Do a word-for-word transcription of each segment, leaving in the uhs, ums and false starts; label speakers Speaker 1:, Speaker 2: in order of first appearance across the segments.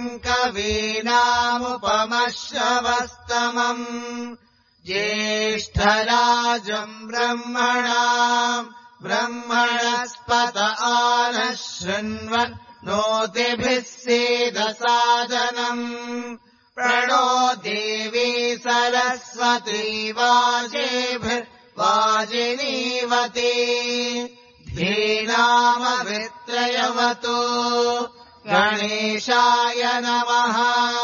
Speaker 1: कवीनामुपमश्रवस्तमम् ज्येष्ठराजम् ब्रह्मणाम् ब्रह्मणस्पत आनः शृण्वन् नोतिभिः सीदसादनम् प्रणो देवी सरस्वती वाजेभिर्वाजिनीवती धीनामवित्रयवतु गणेशाय नमः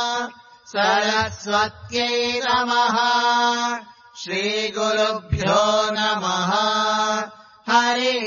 Speaker 1: सरस्वत्यै नमः श्रीगुरुभ्यो नमः हरि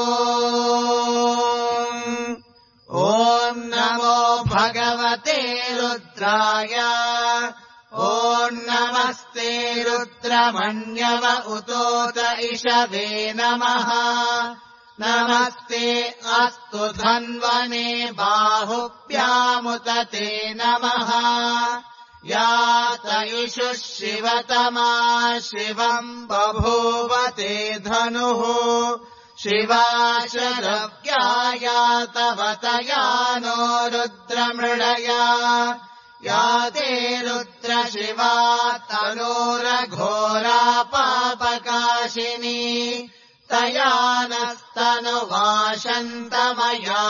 Speaker 1: ओम् ॐ नमो भगवते रुद्राय ॐ नमस्ते रुद्रमन्यव उतोत इषवे नमः नमस्ते अस्तु धन्वने बाहुभ्यामुत ते नमः या तयुषुः शिवतमा शिवम् बभूव ते धनुः शिवा शरव्याया तव तया नो रुद्रमृडया या ते रुद्र शिवा तनोरघोरा पापकाशिनी तया नस्तनुवाशन्तमया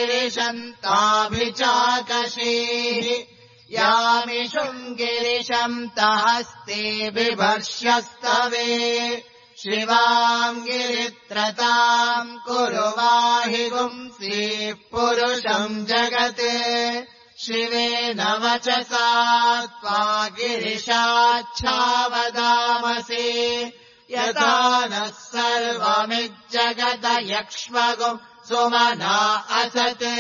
Speaker 1: गिरिशन्ताभिचाकशीः यामिषुम् गिरिशम् तहस्ते बिभर्ष्यस्तवे शिवाम् गिरित्रताम् कुरु वाहि पुंसीः पुरुषम् जगते शिवेन वचसा त्वा गिरिशाच्छावदामसि यथा नः सर्वमिज्जगत यक्ष्मगुम् सुमना असते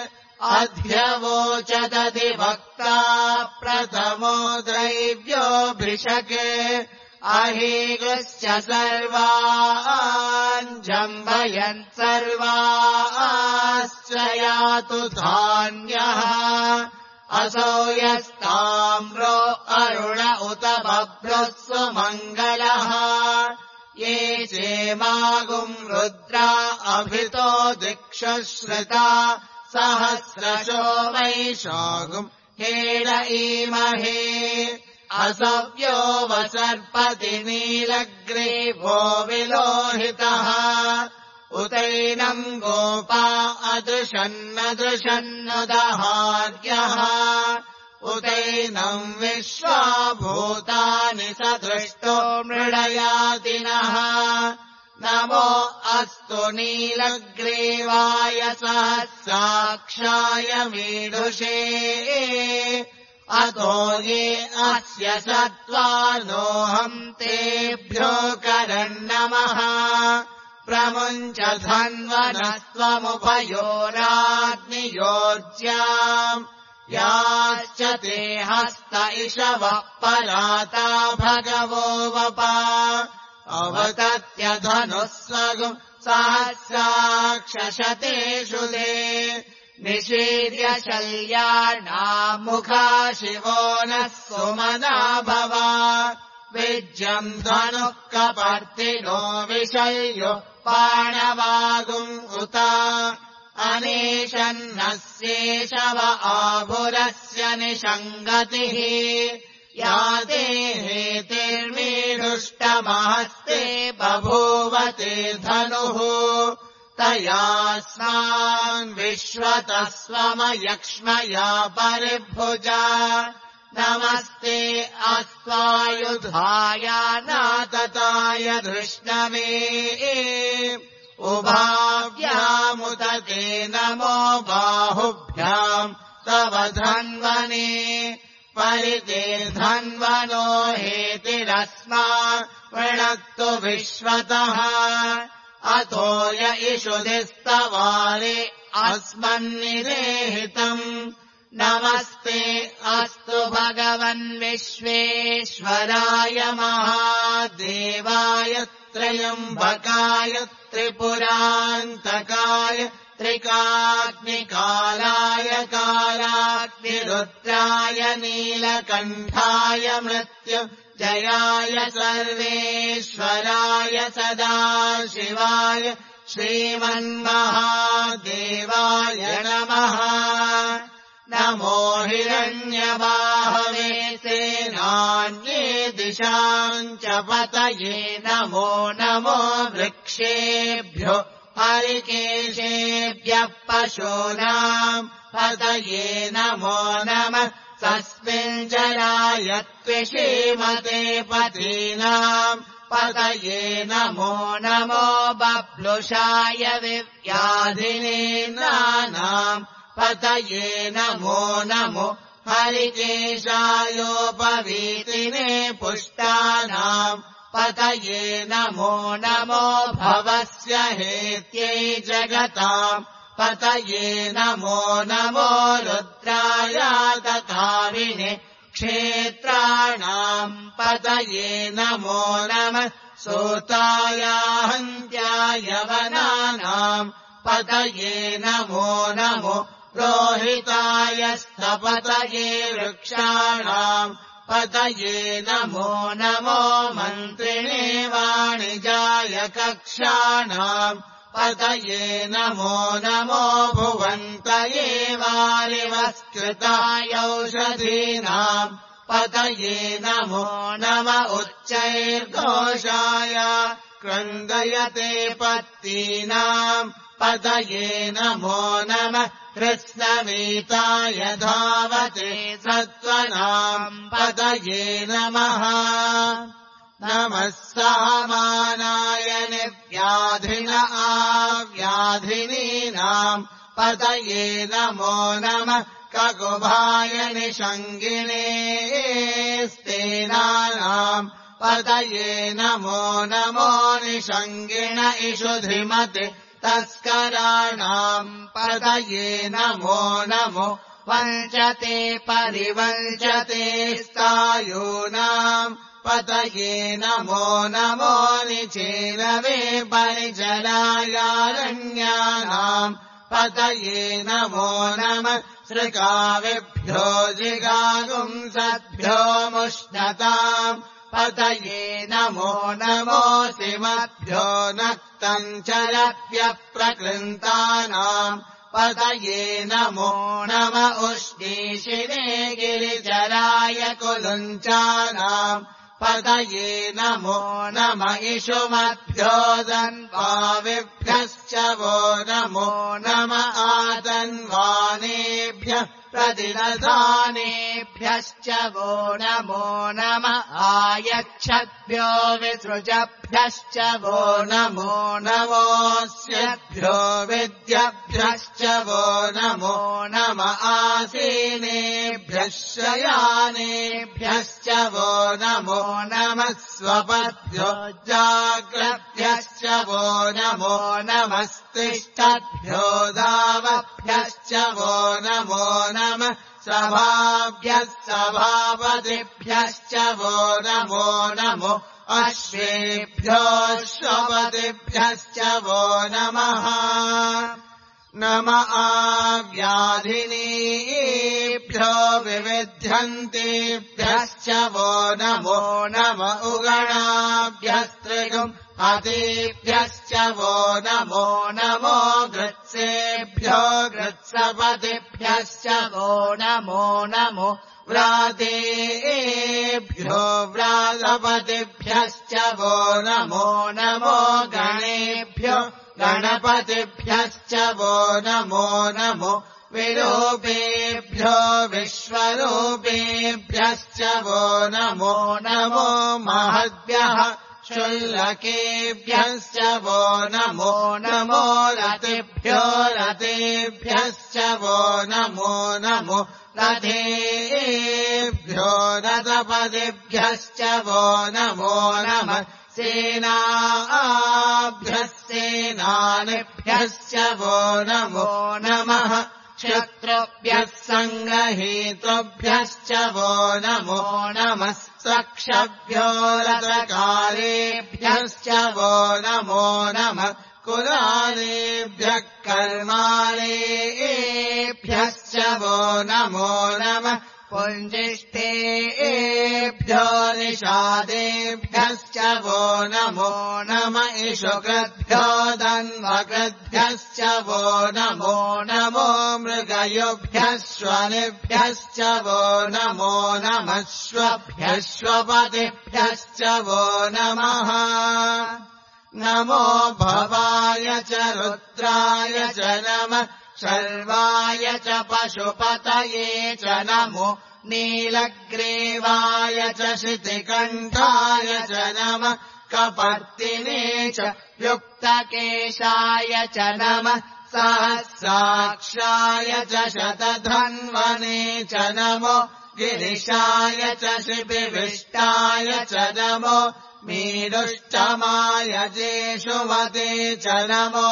Speaker 1: अध्यवोचदधिवक्ता प्रथमो दैव्योऽभिषके अहीगुश्च सर्वान् जम्भयन् सर्वाश्च यातु धान्यः असौ यस्ताम्रो अरुण उत बभ्रुः सुमङ्गलः ये चेमागुम् रुद्रा अभितो दिक्षु श्रुता सहस्रशो वैशागुम् हेड ईमहे असव्यो वसर्पति नीलग्रीवो विलोहितः उतैनम् गोपा अदृशन्नदृशन्नुदहार्यः उतैनम् विश्वा भूतानि सदृष्टो मृडयादिनः नमो अस्तु नीलग्रीवाय सहस्राक्षाय मीढुषे अतो ये अस्य सत्त्वानोऽहम् तेभ्यो करन्नमः प्रमुञ्च धन्वनस्त्वमुभयोराग्नियोज्याम् याश्च ते हस्त इषवः पराता भगवो वपा अवतत्य धनुः स्वगुम् सहस्राक्षशतेषु ते निषीर्य शल्याणाम् मुखा शिवो नः सुमना भव विज्यम् धनुः कपर्तिनो विशल्यो बाणवागुम् उत अनेशन्नस्येषव आभुरस्य निषङ्गतिः या ते हेतिर्मीढुष्टमहस्ते बभूव ते धनुः तयास्मान् विश्वतः स्वमयक्ष्मया परिभुजा नमस्ते अस्त्वायुधाय नातताय धृष्णवे उभाभ्यामुत ते नमो बाहुभ्याम् तव धन्वने परिते धन्वनो हेतिरस्मान् वृणक्तु विश्वतः अतो य इषुधिस्तवारे अस्मन्निरेहितम् नमस्ते अस्तु भगवन् विश्वेश्वराय महादेवाय त्र्यम्बकाय त्रिपुरान्तकाय त्रिकाग्निकालाय कालाग्निरुद्राय नीलकण्ठाय मृत्युञ्जयाय सर्वेश्वराय सदाशिवाय श्रीमन्महादेवाय नमः। नमो हिरण्यबाहवे सेनान्ये दिशाम् च पतये नमो नमो वृक्षेभ्यो हरिकेशेभ्यः पशूनाम् पतये नमो नमः तस्मिन् जलाय त्विषीमते पतीनाम् पतये नमो नमो बभ्लुषाय विव्याधिनेन्द्राणाम् पतये नमो नमो हरिकेशायोपवीतिने पुष्टानाम् पतये नमो नमो भवस्य हेत्यै जगताम् पतये नमो नमो रुद्राय तथाविने क्षेत्राणाम् पतये नमो नमः सूताय हन्त्याय वनानाम् पतये नमो नमो रोहिताय स्थपतये वृक्षाणाम् पतये नमो नमो मन्त्रिणे वाणिजाय कक्षाणाम् पतये नमो नमो भुवन्तये वारिवस्कृताय औषधीनाम् पतये नमो नम उच्चैर्घोषाय क्रन्दयते पत्तीनाम् पतये नमो नमः कृष्णवीताय धावते सत्त्वनाम् पतये नमः नमः सामानाय निव्याधिन आव्याधिनीनाम् पतये नमो नमः ककुभाय निषङ्गिणे स्तेनानाम् पतये नमो नमो निषङ्गिण इषुधिमते तस्कराणाम् पतये नमो नमो वञ्चते परिवञ्चते स्थायूनाम् पतये नमो नमो निचेलवे परिचलायारण्यानाम् पतये नमो नमः सृकाविभ्यो जिगागुंसद्भ्यो मुष्णताम् पतये नमो नमो सिमभ्यो नक्तञ्चलभ्यः प्रकृन्तानाम् पतये नमो नम उष्णीशिने गिरिजराय कुलुञ्चानाम् पतये नमो नम इषुमभ्यो दन्वाविभ्यश्च वो नमो नम आतन्वानेभ्यः प्रतिदधानेभ्यश्च वो नमो नम आयच्छद्भ्यो विसृजभ्यश्च वो नमो नमोऽस्यभ्यो विद्यभ्यश्च वो नमो नम आसीनेभ्यः शयानेभ्यश्च वो नमो नमः स्वपद्भ्यो जाग्रभ्यश्च वो नमो नमस्तिष्ठद्भ्यो धावभ्यश्च वो नमो नमः सभाभ्यः सभापतिभ्यश्च वो नमो नमो अश्वेभ्योऽश्वपतिभ्यश्च वो नमः नम आव्याधिनीभ्यो विविध्यन्तेभ्यश्च वो नमो नम उगणाभ्यस्त्रिगुम् अतिभ्यश्च वो नमो नमो गृत्सेभ्यो गृत्सपतिभ्यश्च वो नमो नमो व्रातेभ्यो व्रातपतिभ्यश्च वो नमो नमो गणेभ्यो गणपतिभ्यश्च वो नमो नमो विरूपेभ्यो विश्वरूपेभ्यश्च वो नमो नमो महद्भ्यः शुल्लकेभ्यश्च वो नमो नमो रतिभ्यो रतेभ्यश्च वो नमो नमो रथेभ्यो रथपतिभ्यश्च वो नमो नमः सेनाभ्यः सेनानिभ्यश्च वो नमो नमः शत्रुभ्यः सङ्गहेतुभ्यश्च वो नमो नमः सक्षभ्यो रथकारेभ्यश्च वो नमो नमः कुलालेभ्यः कर्मालेभ्यश्च वो नमो नमः पुञ्जिष्ठेभ्यो निषादेभ्यश्च कृद्भ्यश्च वो नमो नम इषुकृद्भ्यो धन्वकृद्भ्यश्च वो नमो नमो मृगयुभ्यश्वनिभ्यश्च वो नमो नमश्वभ्यश्वपतिभ्यश्च वो नमः नमो भवाय च रुद्राय च नमः शर्वाय च पशुपतये च नमो नीलग्रीवाय च शितिकण्ठाय च नमः कपर्दिने च युक्तकेशाय च नमः सहस्राक्षाय च शतधन्वने च नमो गिरिशाय च शिपिविष्टाय च नमो मीरुष्टमाय जेषुमते च नमो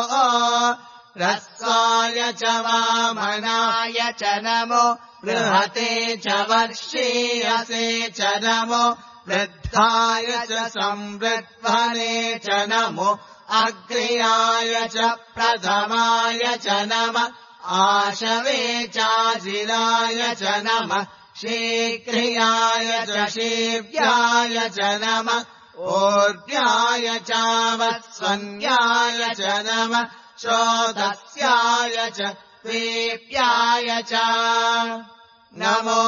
Speaker 1: रस्वाय च वामनाय च नमो बृहते च वर्षीयसे च नमो वृद्धाय च संवृद्भने च नमो अग्र्याय च प्रथमाय च नमः आशवे चाजिलाय च नमः शीघ्रियाय च शीव्याय च नमः ऊर्ध्याय चावत्सन्याय च नमः श्रोतस्याय च द्वीप्याय च नमो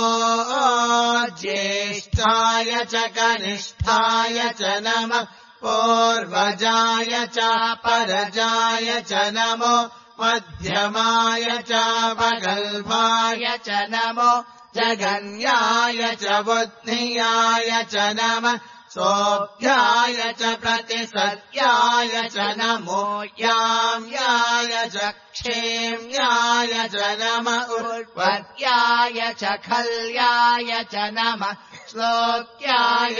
Speaker 1: ज्येष्ठाय च कनिष्ठाय च नमः पूर्वजाय च परजाय च नमो मध्यमाय च पगल्भाय च नमो जगन्याय च बुद्धियाय च नमः सोऽभ्याय च प्रतिसत्याय च नमो याम्याय च क्षेम्याय च नमः उर्वर्याय च खल्याय च नमः श्लोक्याय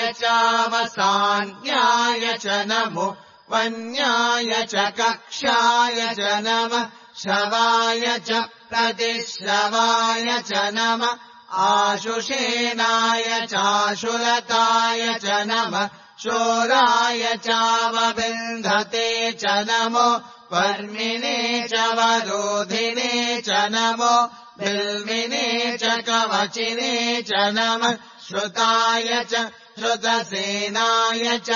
Speaker 1: चावसान्याय च नमो वन्याय च कक्षाय च नमः श्रवाय च प्रतिश्रवाय च नमः आशुषेणाय चाशुलताय च नमः शोराय चावबिन्धते च नमो वर्मिणे च वरोधिने च नमो बिल्विने च कवचिने च नमः श्रुताय च श्रुतसेनाय च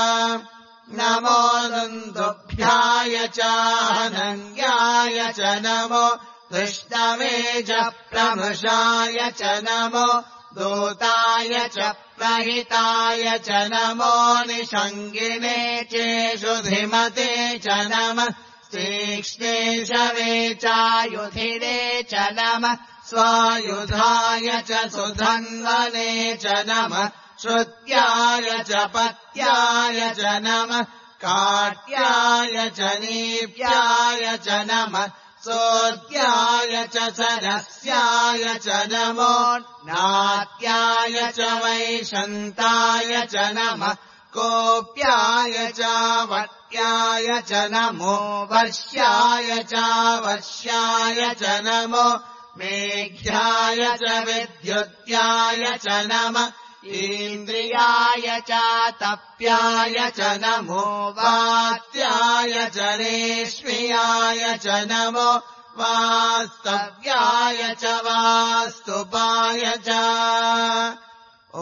Speaker 1: नमो दुन्दुभ्याय च हनन्याय च नमो विष्णवे च प्रमृषाय च नमो दूताय च प्रहिताय च नमो निषङ्गिने चेषुधिमते च नमः तीक्ष्णेशवे चायुधिने च नमः स्वायुधाय च सुधन्वने च नमः श्रुत्याय च पत्याय च नमः काट्याय च नीप्याय च नमः सोऽद्याय च सरस्याय च नमो नाट्याय च वैशन्ताय च नमः कोप्याय च वट्याय च नमो वर्ष्याय च वर्ष्याय च नमो मेघ्याय च विद्युत्याय च नमः इन्द्रियाय च तप्याय च नमो वात्याय च रेष्म्याय च नमो वास्तव्याय च वास्तुपाय च ॐ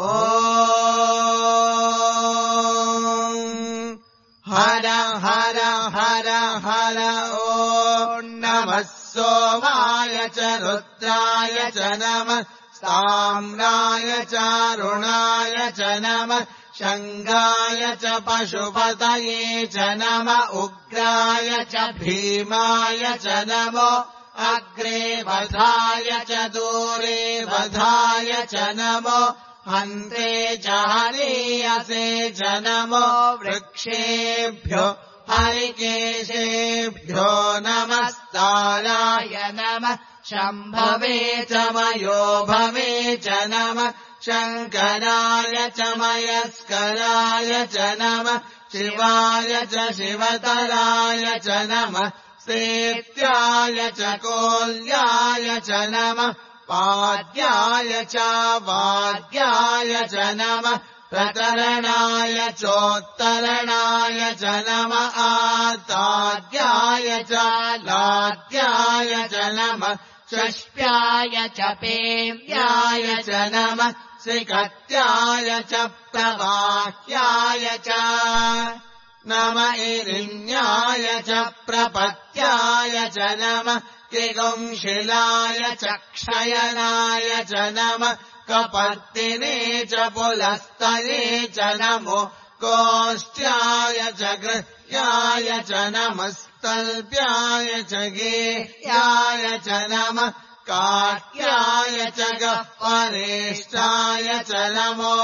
Speaker 1: हर हर हर हर ॐ नमः सोमाय च रुद्राय च नमः ताम्राय चारुणाय च नमः शङ्गाय च पशुपतये च नमः उग्राय च भीमाय च नमो अग्रे वधाय च दूरे वधाय च नमो हन्ते च हनीयसे च नमो वृक्षेभ्यो हरिकेशेभ्यो नमस्ताराय नमः शम्भवे च मयो भवे च नमः शङ्कराय च मयस्कराय च नमः शिवाय च शिवतराय च नमः सेत्याय च कोल्याय च नमः पाद्याय च वाद्याय च नमः प्रतरणाय चोत्तरणाय च नमः आताद्याय च लाद्याय च नमः षष्प्याय च पेव्याय च नमः श्रिकत्याय च प्रवाह्याय च नम इरिण्याय च प्रपत्याय च नमः किगुंशिलाय च क्षयनाय च नमः कपर्दिने च पुलस्तये च नमो गोष्ट्याय च गृह्याय च नमस्तल्प्याय च गेह्याय च नमः काट्याय च गह्वरेष्ठाय च नमो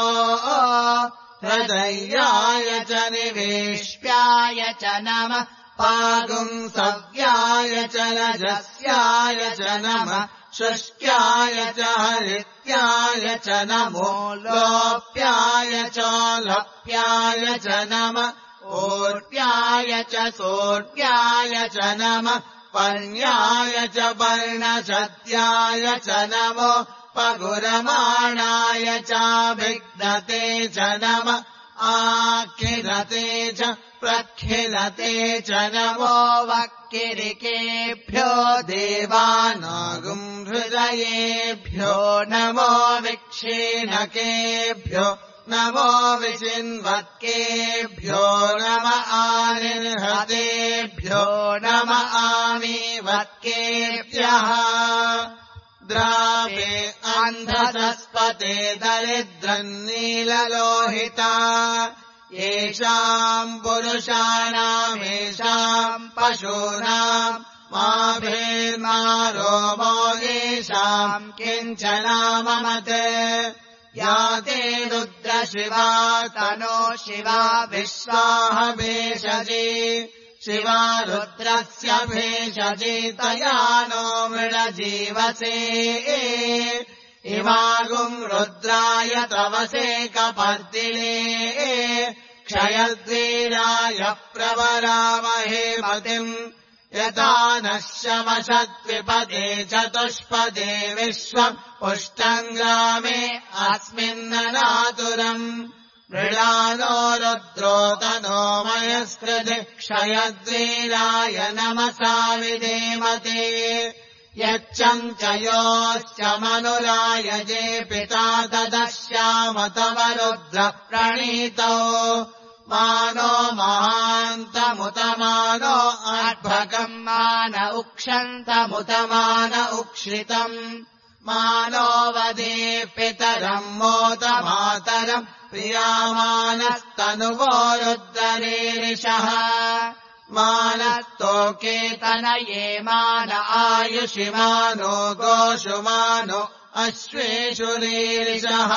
Speaker 1: हृदयाय च निवेश्याय च नमः पागुंसव्याय च रजस्याय च नमः शुष्क्याय च हरित्याय च नमो लोप्याय च लप्याय च नमः ऊर्व्याय च सोर्व्याय च नमः पर्ण्याय च पर्णशद्याय च नमो पगुरमाणाय चाभिघ्नते च नमः आखिलते च प्रखिलते च नमो वक्किरिकेभ्यो देवानागुं हृदयेभ्यो नमो विक्षीणकेभ्यो नमो विचिन्वत्केभ्यो नम आनिर्हतेभ्यो नम आमीवत्केभ्यः द्रावे अन्धसस्पते दरिद्रन्नीललोहिता येषाम् पुरुषाणामेषाम् पशूनाम् माभेर्मारो मो येषाम् किञ्चनाममते या ते रुद्रशिवा तनो शिवा विश्वाह भेषजी शिवा रुद्रस्य भेषजी तया नो मृडजीवसे इमागुम् रुद्राय तवसे कपर्दिने क्षयद्वीराय प्रवरामहे मतिम् यथा नः शमशद्विपदे चतुष्पदे विश्वम् पुष्टङ्ग्रामे अस्मिन्ननातुरम् मृळानो रुद्रो तनो मयस्कृति क्षयद्वीराय नमसा विधेमते यच्चम् च योश्च मनुरायजे पिता तदश्याम तव रुद्र प्रणीतौ मानो महान्तमुतमानो अर्भकम् मान उक्षन्तमुतमान उक्षितम् मानो वदे पितरम् मोत मातरम् प्रियामानस्तनुवो रुद्ररीरिषः मानस्तोकेतनये मान आयुषि मानो गोषु मानो अश्वेषु रीरिषः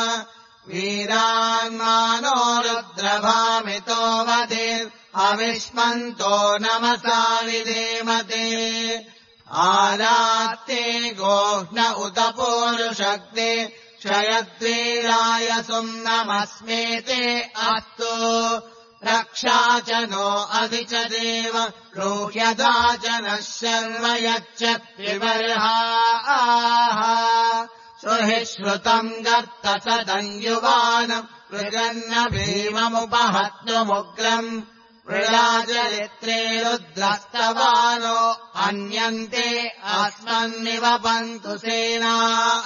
Speaker 1: वीरान्मानो रुद्रभामितो वदेर् अविष्मन्तो नमसा विधेमते आरात्ते गोह्न उत पूरुषक्ते क्षयद्वीराय सुम्नमस्मेते अस्तु रक्षा च नो अधि च देव रोह्यदा च नः शर्म यच्च विबर्हाः सुहि श्रुतम् गर्त सदञ्युवानम् मृगन्न भीममुपहत्नुमुग्रम् मृळाचरित्रे रुद्रस्तवानो अन्यन्ते अस्मन्निवपन्तु सेनाः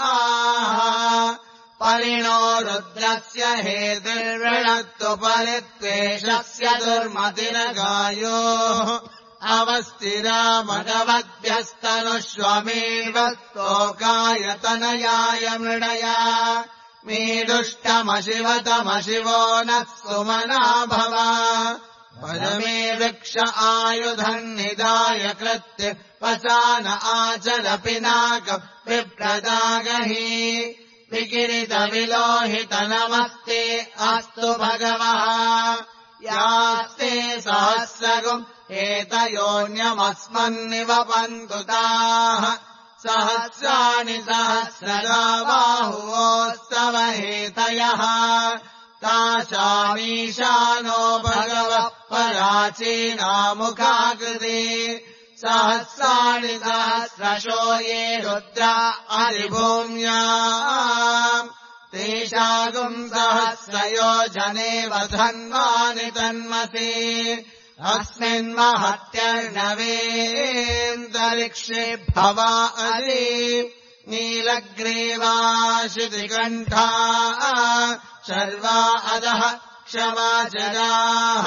Speaker 1: परिणो रुद्रस्य हेतिर्वृणत्तु परित्वेषस्य दुर्मतिरगायोः अवस्थिरा मघवद्भ्यस्तनुष्वमेव स्तोकायतनयाय मृडया मीदुष्टमशिवतमशिवो नः सुमना भव परमे वृक्ष आयुधम् निदाय कृत्य वसान आचरपिनाकम् विप्रदागहि विकिरितविलोहित नमस्ते अस्तु भगवः यास्ते सहस्रगुम् एतयोऽन्यमस्मन्निवपन्तु ताः सहस्राणि सहस्रगा बाहुवोस्तव हेतयः तासामीशानो भगवः पराचीनामुखाकृते सहस्राणि सहस्रशो ये रुद्रा अधिभूम्याम् तेषागुम् सहस्रयोजने वधन्वानि तन्मसे अस्मिन्महत्यर्णवेऽन्तरिक्षे भवा अरे नीलग्रीवाशितिकण्ठा शर्वा अधः क्षमाचराः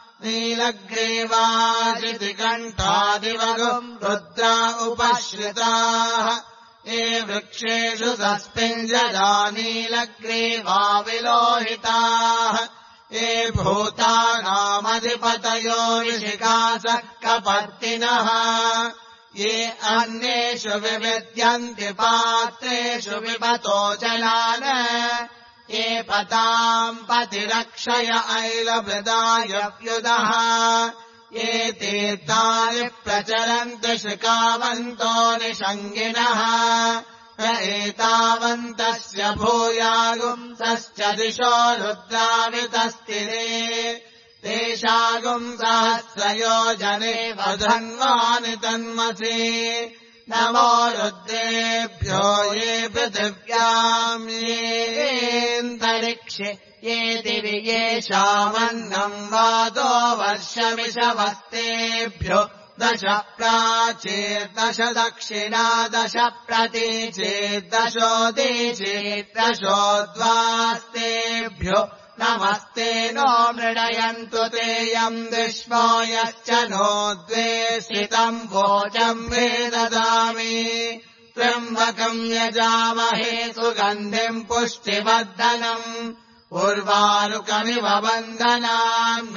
Speaker 1: नीलग्रीवाशितिकण्ठादिवगुम् रुद्रा उपश्रिताः ये वृक्षेषु सस्मिञ्जरा नीलग्रीवा विलोहिताः ये भूतानामधिपतयो ऋषिकासः कपर्दिनः ये अन्येषु विविद्यन्ति पात्रेषु विपतो जलान ये पताम् पतिरक्षय ऐलवृदायव्युदः ये तीर्थानि प्रचरन्ति शिखावन्तो निषङ्गिनः एतावन्तस्य भूयागुंसश्च दिशो रुद्रावितस्तिरे तेषागुम् सहस्रयोजने वधन्वानि तन्मसि नमो रुद्रेभ्यो ये पृथिव्याम् येऽन्तरिक्षे ये दिवि येषामन्नम् वादो वर्षमिषवस्तेभ्यो दश प्राचेर्दश दक्षिणा दश प्रतीचेर्दशोदीचेर्दशोद्वास्तेभ्यो नमस्ते नो मृडयन्तु तेयम् विश्वो यश्च नो द्वे स्थितम् वोचम् मे ददामि त्र्यम्बकम् यजामहे सुगन्धिम् पुष्टिवर्धनम् उर्वारुकमिव बन्धनान्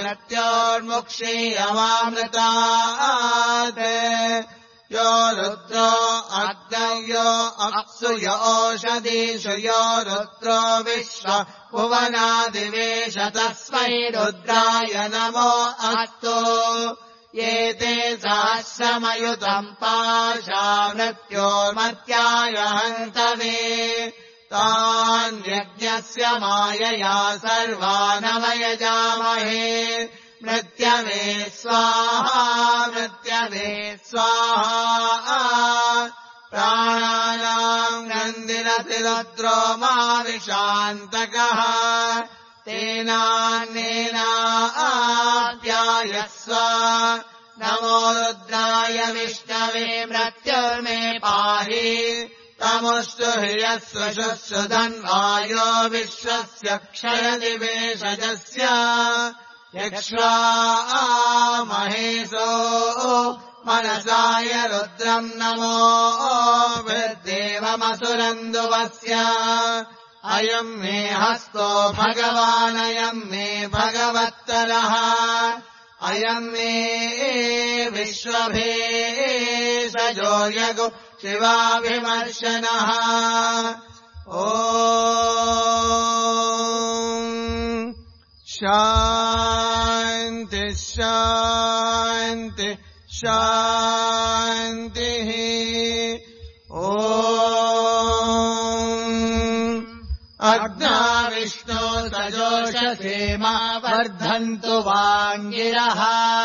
Speaker 1: मृत्योर्मुक्षीयमामृतात् यो रुद्रो अग्नयो अप्सु यो ओषधीषु यो रुद्रो विश्व भुवनादिवेश तस्मै रुद्राय नमो अस्तु ये ते सहस्रमयुतम् पाशा मृत्योर्मर्त्याय हन्तवे तान् यज्ञस्य मायया सर्वानवयजामहे मृत्यवे स्वाहा मृत्यवे स्वाहा प्राणानाम् नन्दिनति रुद्रो माविशान्तकः तेनान्नेनाप्यायस्व नमो रुद्राय विष्णवे मृत्युर्मे पाहि तमुष्टु ह्रियस्वशुश्रु धन्वायो विश्वस्य क्षयदिवेशजस्य यक्ष्वा महेशो मनसाय रुद्रम् नमो वृद्देवमसुरन्दुवस्य अयम् मे हस्तो भगवानयम् मे भगवत्तरः अयम् मे विश्वभेषजो यगो शिवाभिमर्शनः ॐ शान्ति शान्ति शान्तिः ॐ अग्ना विष्णो सजोषसेमा वर्धन्तु वाङ्गिरः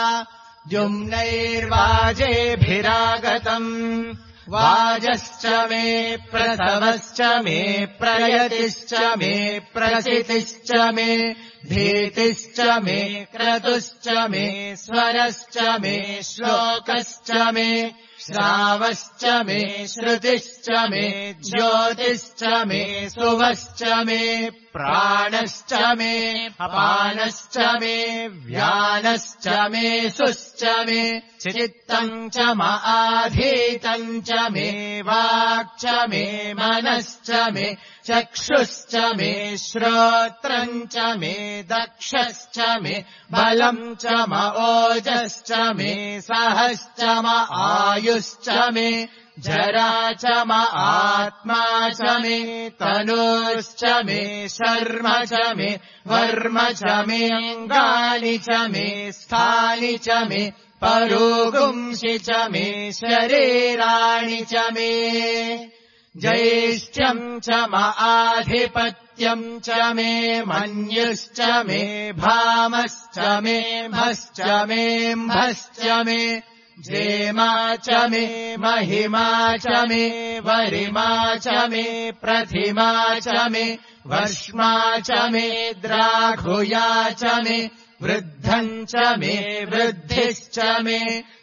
Speaker 1: द्युम्नैर्वाजेभिरागतम् वाजश्च मे प्रसवश्च मे प्रयतिश्च मे प्रसितिश्च मे भीतिश्च मे क्रतुश्च मे स्वरश्च मे श्लोकश्च मे श्रावश्च मे श्रुतिश्च मे ज्योतिश्च मे सुवश्च मे प्राणश्च मे अपानश्च मे व्यानश्च मे सुश्च मे चित्तम् च माधीतम् च मे वाक् च मे मनश्च मे चक्षुश्च मे श्रोत्रम् च मे दक्षश्च मे बलम् च म ओजश्च मे सहश्च म आयुश्च मे जरा च म आत्मा च मे तनुश्च मे शर्म च मे वर्म च मे अङ्गानि च मे स्थानि च मे परोगुंसि च मे शरीराणि च मे जैष्ठ्यम् च म आधिपत्यम् च मे मन्युश्च मे भामश्च मे भश्च मे म्भश्च मे जेमा च मे महिमा च मे वरिमा च मे प्रतिमा च मे वर्ष्मा च मे द्राघुया च मे वृद्धम् च मे वृद्धिश्च मे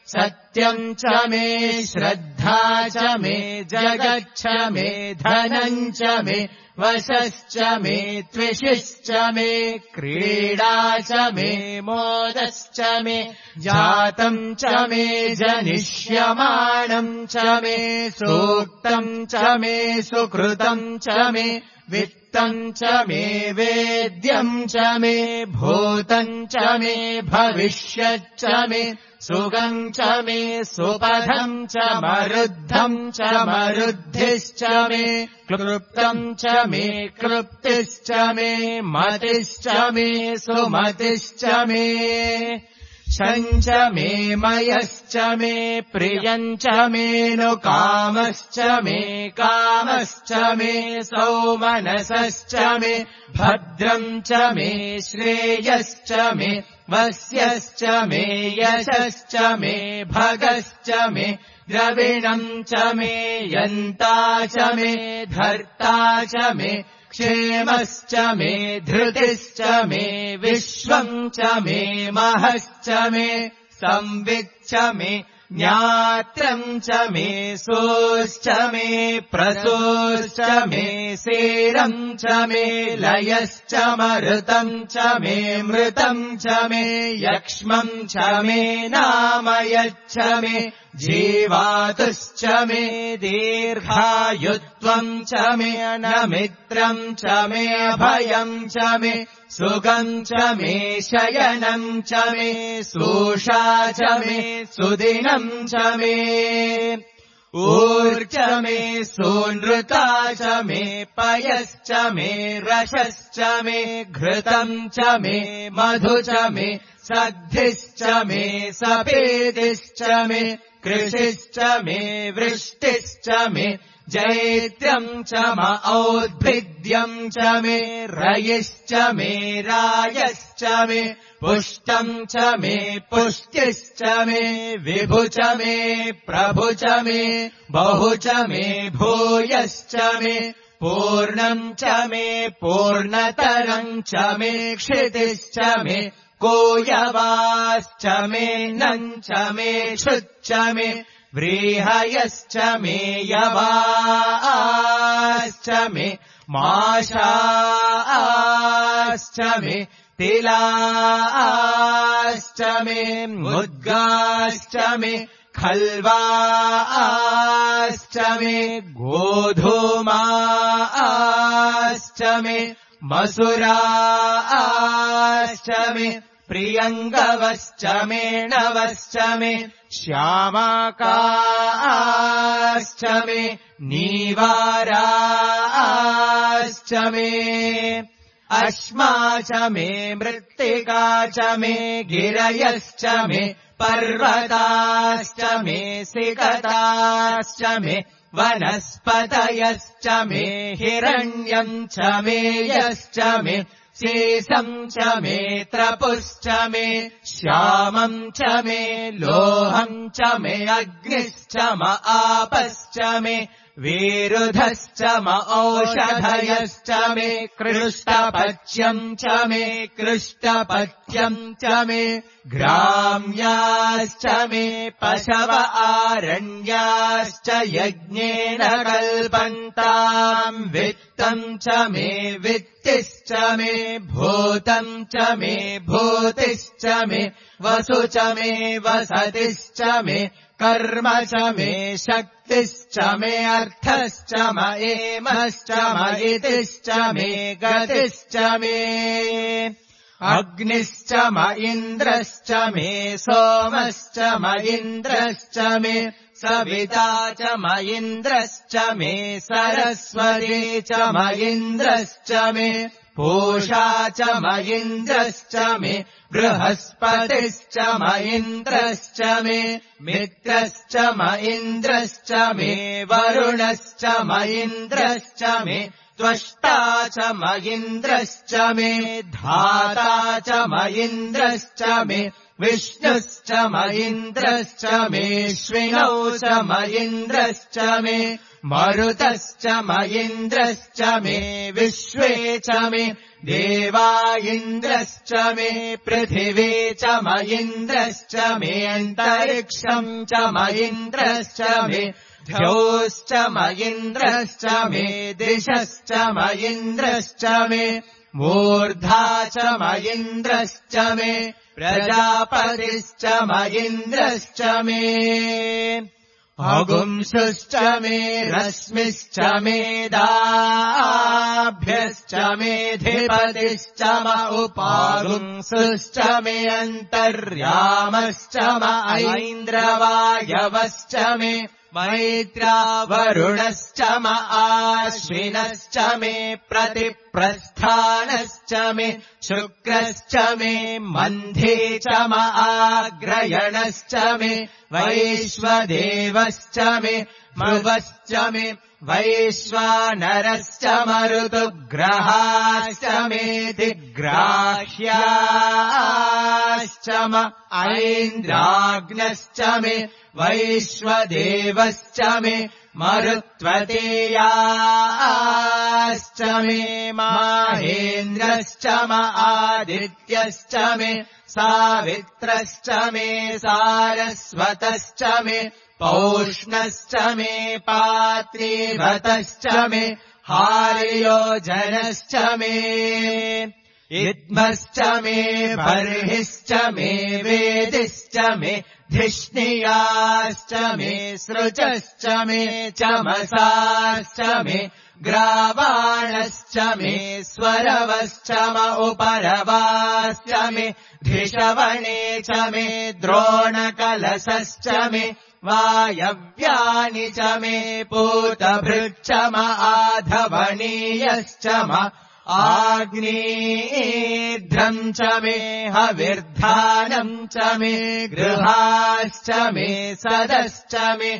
Speaker 1: सत्यम् च मे श्रद्धा च मे जगच्च मे धनम् च मे वशश्च मे त्विषिश्च मे क्रीडा च मे मोदश्च मे जातम् च मे जनिष्यमाणम् च मे सूक्तम् च मे सुकृतम् च मे वित्तम् च मे वेद्यम् च मे भूतम् च मे भविष्यच्च मे सुगम् च मे सुपथम् च मरुद्धम् च मरुद्धिश्च मे क्लृप्तम् च मे क्लृप्तिश्च मे मतिश्च मे सुमतिश्च मे शञ्च मे मयश्च मे प्रियम् च मे नु कामश्च मे कामश्च मे सौमनसश्च मे भद्रम् च मे श्रेयश्च मे वस्यश्च मे यशश्च मे भगश्च मे द्रविणम् च मे यन्ता च मे धर्ता च मे क्षेमश्च मे धृतिश्च मे विश्वम् च मे महश्च मे संविच्च मे ज्ञात्रम् च मे सोश्च मे प्रसोश्च मे सेरम् च मे लयश्च मरुतम् च मे मृतम् च मे यक्ष्मम् च मे नामयच्च मे जीवातुश्च मे दीर्घायुत्वम् च मे अनमित्रम् च मे अभयम् च मे सुगम् च मे शयनम् च मे सूषा च मे सुदिनम् च मे ऊर्च मे सूनृता च मे पयश्च मे रसश्च मे घृतम् च मे मधु च मे सद्धिश्च मे सपेदिश्च मे कृषिश्च मे वृष्टिश्च मे जैत्यम् च म औद्भिद्यम् च मे रयिश्च मे रायश्च मे पुष्टम् च मे पुष्टिश्च मे विभु च मे प्रभु च मे बहु च मे भूयश्च मे पूर्णम् च मे पूर्णतरम् च मे क्षितिश्च मे कोयवाश्च मे नम् च मे क्षुच्च मे व्रीहयश्च मे यवाश्च मे माशाश्च मे तिलाश्च मे मुद्गाश्च मे खल्वाश्च मे गोधूमाश्च मे मसुराश्च मे प्रियङ्गवश्च मे नवश्च मे श्यामाकाश्च मे नीवाराश्च मे अश्मा च मे मृत्तिका च मे गिरयश्च मे पर्वताश्च मे सिकताश्च मे वनस्पतयश्च मे हिरण्यम् च मे यश्च मे शेषम् च मे त्रपुश्च मे श्यामम् च मे लोहम् च मे अग्निश्च म आपश्च मे विरुधश्च म औषधयश्च मे कृष्टपच्यम् च मे कृष्टपच्यम् च मे ग्राम्याश्च मे पशव आरण्याश्च यज्ञेन कल्पन्ताम् वित्तम् च मे वित्तिश्च मे भूतम् च मे भूतिश्च मे वसु च मे वसतिश्च मे कर्म च मे शक्तिश्च मे अर्थश्च म एमश्च म इतिश्च मे गतिश्च मे अग्निश्च म इन्द्रश्च मे सोमश्च म इन्द्रश्च मे सविता च म इन्द्रश्च मे सरस्वती च म इन्द्रश्च मे पूषा च म इन्द्रश्च मे बृहस्पतिश्च म इन्द्रश्च मे मित्रश्च म इन्द्रश्च मे वरुणश्च म इन्द्रश्च मे त्वष्टा च म इन्द्रश्च मे धाता च म इन्द्रश्च मे विष्णुश्च म इन्द्रश्च मेऽश्विनौ च म इन्द्रश्च मे मरुतश्च म इन्द्रश्च मे विश्वे च मे देवा इन्द्रश्च मे पृथिवी च म इन्द्रश्च मे अन्तरिक्षम् च म इन्द्रश्च मे द्यौश्च म इन्द्रश्च मे दिशश्च म इन्द्रश्च मे मूर्धा च म इन्द्रश्च मे प्रजापतिश्च म इन्द्रश्च मे अगुंसुश्च मे रश्मिश्च मेधाभ्यश्च मेधिपतिश्च म उपागुंसुश्च मे अन्तर्यामश्च म ऐन्द्रवायवश्च मे मैत्रा वरुणश्च म आश्विनश्च मे प्रतिप्रस्थानश्च मे शुक्रश्च मे मन्धे च म आग्रयणश्च मे वैश्वदेवश्च मे मृवश्च मे वैश्वानरश्च मरुतुग्रहाश्च मेधिग्राह्याश्च म ऐन्द्राग्नश्च मे वैश्वदेवश्च मे मरुत्वतेयाश्च मे माहेन्द्रश्च म आदित्यश्च मे सावित्रश्च मे सारस्वतश्च मे पौष्णश्च मे पात्रीभतश्च मे हार्योजनश्च मे इद्मश्च मे बर्हिश्च मे वेदिश्च मे धिष्णियाश्च मे सृजश्च मे चमसाश्च मे ग्रावाणश्च मे स्वरवश्च म उपरवाश्च मे धिषवणे च मे द्रोणकलशश्च मे वायव्यानि च मे पूतभृच्च म आधवनीयश्च म आग्नेध्रम् च मे हविर्धानम् च मे गृहाश्च मे सदश्च मे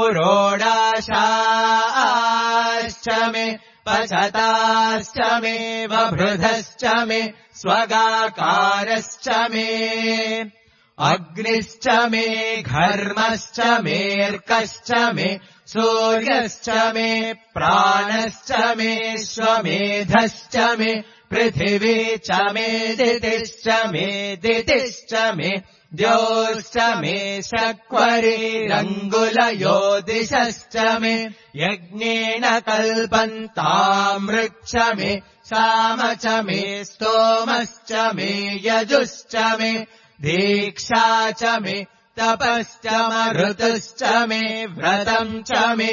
Speaker 1: पुरोडाशाश्च मे पचताश्च मे वभृधश्च मे स्वगाकारश्च मे अग्निश्च मे घर्मश्च मेऽर्कश्च मे सूर्यश्च मे प्राणश्च मे श्वमेधश्च मे पृथिवी च मे दितिश्च मे दितिश्च मे द्यौश्च मे शक्वरीरङ्गुलयो दिशश्च मे यज्ञेन कल्पन्तामृक्ष मे साम च मे स्तोमश्च मे यजुश्च मे दीक्षा च मे तपश्च मरुतश्च मे व्रतम् च मे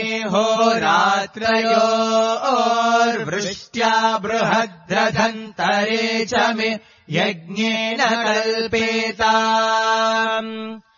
Speaker 1: होरात्रयोर्वृष्ट्या बृहद्रथन्तरे च मे यज्ञेन कल्पेताम्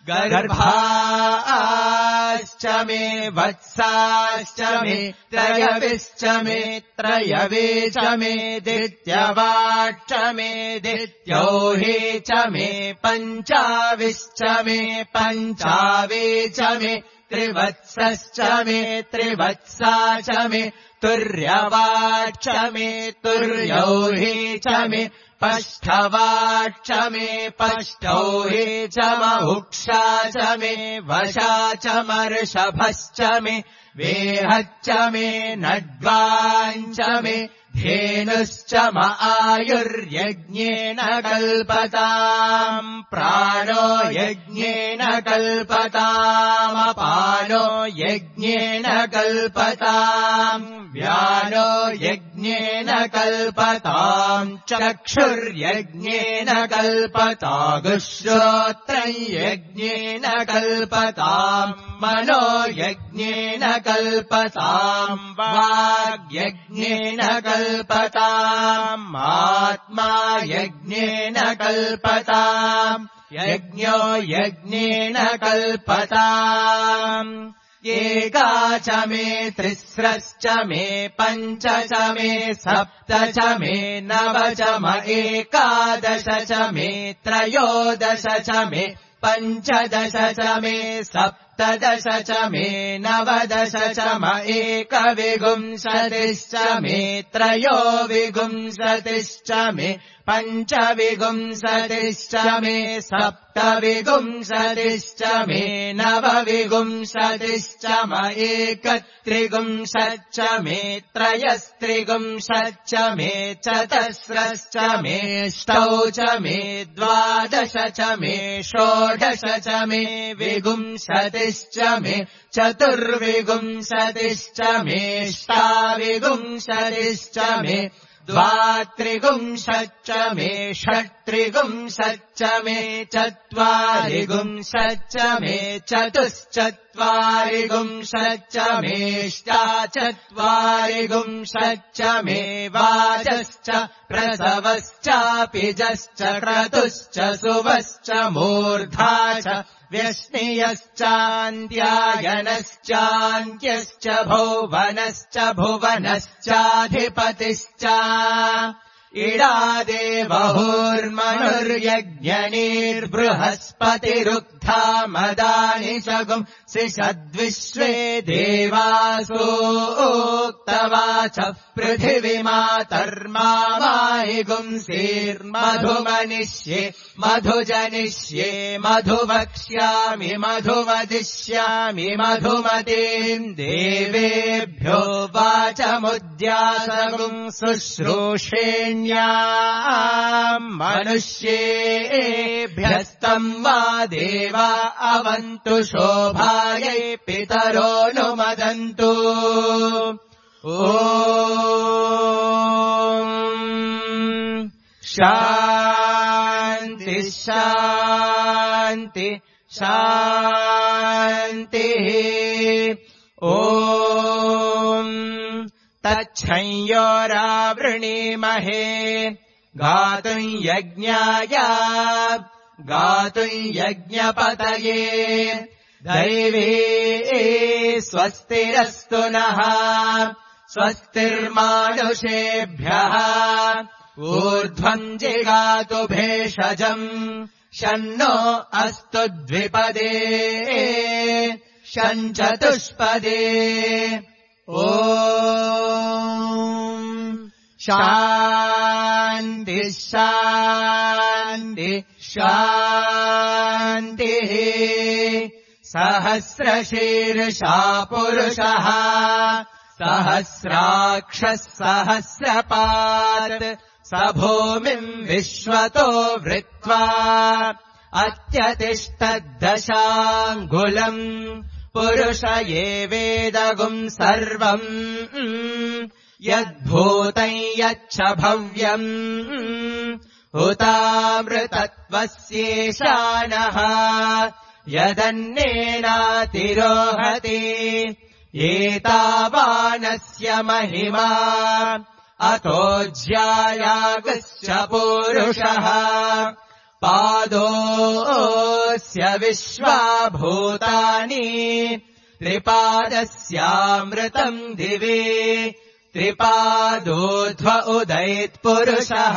Speaker 1: गर्भाश्च मे वत्साश्च मे त्रयविश्च मे त्रयवे च मे दित्यवाच्च मे दित्यौहे च मे पञ्चाविश्च मे पञ्चावे च मे त्रिवत्सश्च मे त्रिवत्सा च मे तुर्यवाच्च मे तुर्यौहे च मे पष्ठवाच्च मे पष्ठौहे च महुक्षा च मे वशा च मर्षभश्च मे वेहच्च मे नड्वाञ्च मे धेनुश्च म आयुर्यज्ञेन कल्पताम् प्राणो यज्ञेन कल्पतामपानो यज्ञेन कल्पताम् व्यानो यज्ञेन कल्पताम् चक्षुर्यज्ञेन कल्पतागुश्रोत्रम् यज्ञेन कल्पताम् मनो यज्ञेन कल्पताम् वाग्यज्ञेन कल्पताम् आत्मा यज्ञेन कल्पताम् यज्ञो यज्ञेन कल्पताम् एका च मे त्रिस्रश्च मे पञ्च च मे सप्त च मे नव च म एकादश च मे त्रयोदश च मे पञ्चदश च मे सप्तदश च मे नवदश च म एकविंशतिश्च मे त्रयोविंशतिश्च मे पञ्चविंशतिश्च मे सप्त सप्तविगुंसतिश्च मे नवविगुंसतिश्च म एकत्रिगुंसच्च मे त्रयस्त्रिगुंसच्च मे चतस्रश्च मेऽष्टौ च मे द्वादश च मे षोडश च मे विगुंसतिश्च मे चतुर्विगुंसतिश्च मेऽष्टाविगुंसतिश्च मे द्वात्रिगुंसच्च मे षट्त्रिगुंसच्च मे चत्वारिगुंसच्च मे चतुश्चत्वारिगुंसच्च मेऽष्टाचत्वारिगुंसच्च मे वाजश्च प्रसवश्चापिजश्च क्रतुश्च सुवश्च मूर्धा च व्यष्णियश्चान्त्यायनश्चान्त्यश्च भुवनश्च भुवनश्चाधिपतिश्च इडादेवहुर्मनुर्यज्ञनिर्बृहस्पतिरुक्था मदानि शगुं सिषद्विश्वे देवासोक्तवाचः पृथिवीमातर्मामाहिगुंसीर्मधुमनिष्ये मधुजनिष्ये मधुवक्ष्यामि मधुवदिष्यामि मधुमतीम् देवेभ्यो वाचमुद्यासगुं शुश्रूषेण्याम् मनुष्येभ्यस्तम् वा देवा अवन्तु शोभायै पितरो नुमदन्तु ॐ शान्ति शान्ति शान्तिः ॐ तच्छंयोरावृणीमहे गातुम् यज्ञाय गातुम् यज्ञपतये दैवे स्वस्तिरस्तु नः स्वस्तिर्मानुषेभ्यः ऊर्ध्वम् जिगातु भेषजम् शन्नो अस्तु द्विपदे शञ्चतुष्पदे ॐ शान्ति शान्ति शान्तिः सहस्रशीर्षा पुरुषः सहस्राक्षः सहस्रपात् स भूमिम् विश्वतो वृत्वा अत्यतिष्ठद्दशाङ्गुलम् पुरुष एवेदगुम् सर्वम् यद्भूतम् यच्च भव्यम् उतामृतत्वस्येशानः यदन्नेनातिरोहति एतावानस्य महिमा अतो ज्यायागश्च पूरुषः पादोऽस्य विश्वाभूतानि त्रिपादस्यामृतम् दिवे त्रिपादोध्व उदैत्पुरुषः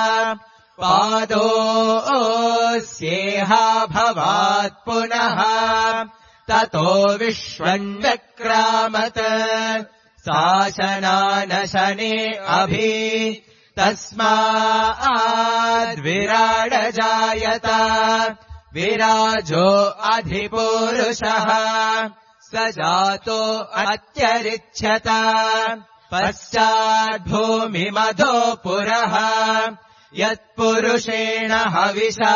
Speaker 1: पादोऽस्येहा भवात् पुनः ततो विश्वन्व्यक्रामत् शासनानशने अभि तस्माद्विराडजायत विराजो अधिपुरुषः स जातो अत्यरिच्छत पश्चाद्भूमिमधो पुरः यत्पुरुषेण हविषा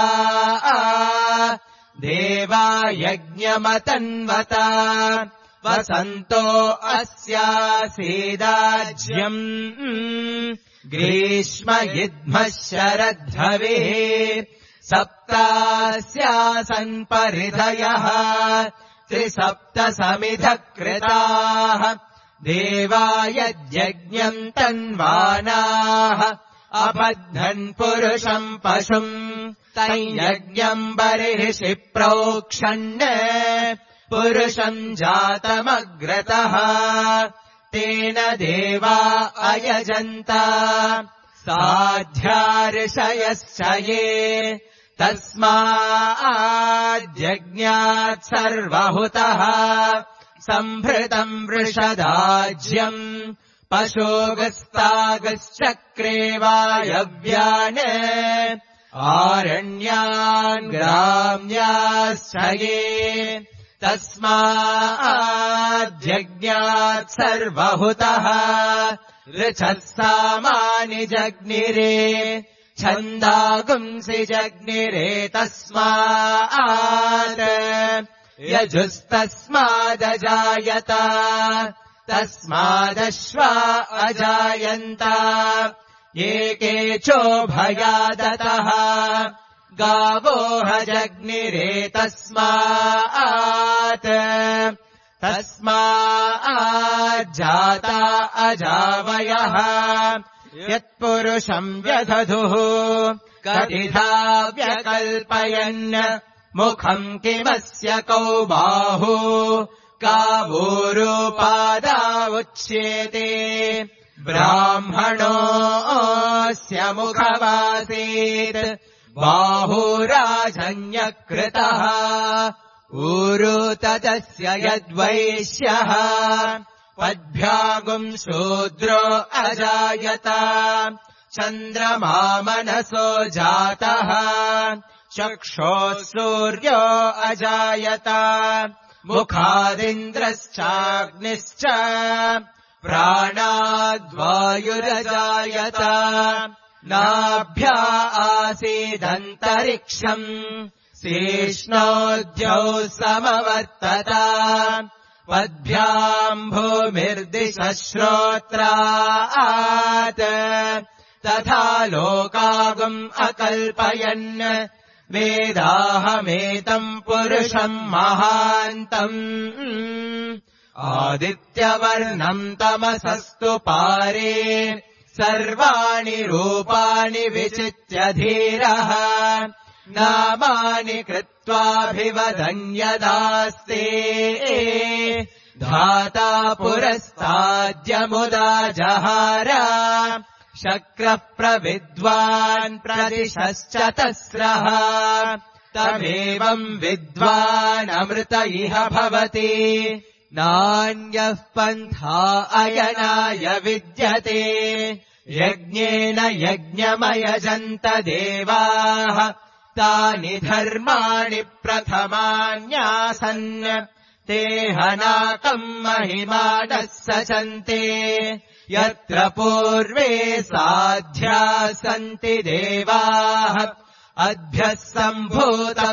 Speaker 1: देवा यज्ञमतन्वत वसन्तो अस्यासीदाज्यम् ग्रीष्म इद्मः शरद्धविः सप्तास्यासन् परिधयः त्रिसप्तसमिधः कृताः देवा यज्ञम् तन्वानाः अबध्नन् पुरुषम् पशुम् तम् यज्ञम् बर्हिषि प्रोक्षन् पुरुषम् जातमग्रतः तेन देवा अयजन्त साध्यार्षयश्च ये तस्माद्यज्ञात् सर्वहुतः सम्भृतम् वृषदाज्यम् पशोगस्तागश्चक्रे वायव्यान् आरण्यान् ग्राम्याश्च ये तस्माद्यज्ञात् सर्वहुतः ऋचः सामानि जग्निरे छन्दागुंसि जग्निरे तस्मात् यजुस्तस्मादजायत तस्मादश्वा अजायन्त एकेचोभयादतः गावोह जग्निरे तस्मात् तस्माज्जाता अजावयः यत्पुरुषम् व्यदधुः कतिधा व्यकल्पयन् मुखम् किमस्य कौ बाहु कावोरुपादा उच्येते ब्राह्मणोऽस्य मुखमासीत् बाहुराजन्यकृतः ऊरु ततस्य यद्वैश्यः पद्भ्यागुम् शूद्रो अजायत चन्द्रमा मनसो जातः चक्षोः सूर्यो अजायत मुखादिन्द्रश्चाग्निश्च प्राणाद्वायुरजायत नाभ्या आसीदन्तरिक्षम् शेष्णोद्यौ समवर्तत पद्भ्याम् भूमिर्दिशः श्रोत्रात् तथा लोकागुम् अकल्पयन् वेदाहमेतम् पुरुषम् महान्तम् आदित्यवर्णम् तमसस्तु पारे सर्वाणि रूपाणि विचित्य धीरः नामानि कृत्वाभिवदन्यदास्ते धाता पुरस्ताद्यमुदा जहार शक्रः प्रविद्वान् प्रदिशश्चतस्रः तमेवम् विद्वानमृत इह भवति नान्यः पन्था अयनाय विद्यते यज्ञेन यज्ञमयजन्त देवाः तानि धर्माणि प्रथमान्यासन् ते हनाकम् महिमानः सचन्ते यत्र पूर्वे साध्या सन्ति देवाः अद्भ्यः सम्भूतः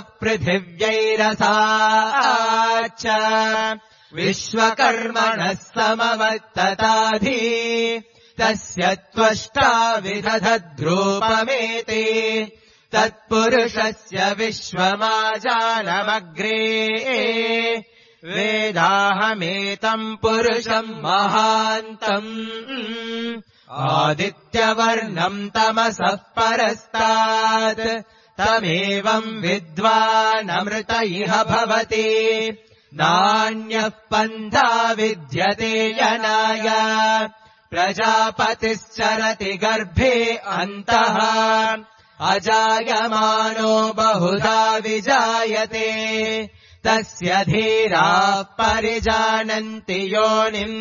Speaker 1: पृथिव्यैरसाच्च विश्वकर्मणः समवर्तताधि तस्य त्वष्टा विदधद्रूपमेते तत्पुरुषस्य विश्वमाजानमग्रे वेदाहमेतम् पुरुषम् महान्तम् आदित्यवर्णम् तमसः परस्तात् तमेवम् विद्वानमृत इह भवति नान्यः पन्था विद्यते यनाय प्रजापतिश्चरति गर्भे अन्तः अजायमानो बहुधा विजायते तस्य धीराः परिजानन्ति योनिम्